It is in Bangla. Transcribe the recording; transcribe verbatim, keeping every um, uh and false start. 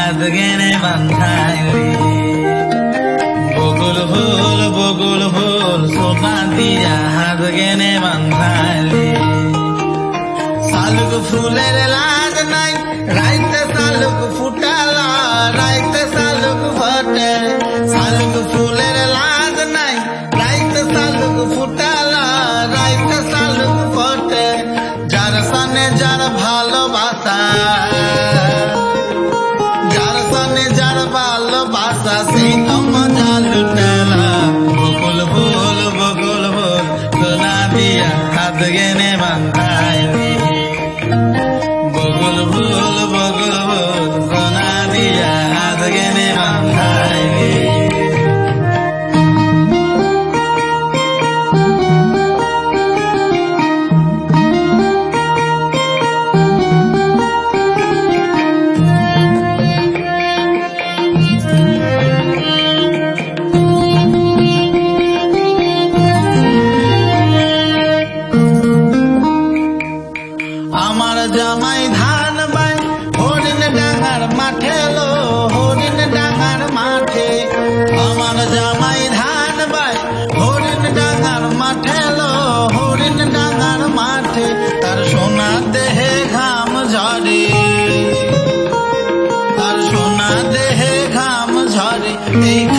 হাত গেনে বান্ধাইলি বকুল ফুল বকুল ফুল সোনা দিয়া হাত গেনে বান্ধাইলি শালুক ফুলের লাজ নাই রাইতে শালুক ফুটালা রাইতে শালুক ফটে শালুক ফুলের লাজ নাই রাইতে শালুক ফুটালা রাইতে শালুক ফটে যার সানে যার ভালোবাসা যার সানে যার ভালোবাসা সেই তো মজা লুটেলা বকুল ফুল বকুল ফুল সোনা দিয়া হাত গেনে বান্ধাইলি বকুল ফুল বকুল ফুল সোনা দিয়া হাত গেনে বান্ধাইলি আমার জামাই ধান বাই হরিণ ডাঙার মাঠে লো হরিণ ডাঙার মাঠে আমার জামাই ধান বাই হরিণ ডাঙার মাঠে লো হরিণ ডাঙার মাঠে তার সোনা দেহে ঘাম ঝরে তার সোনা দেহে ঘাম ঝরে এই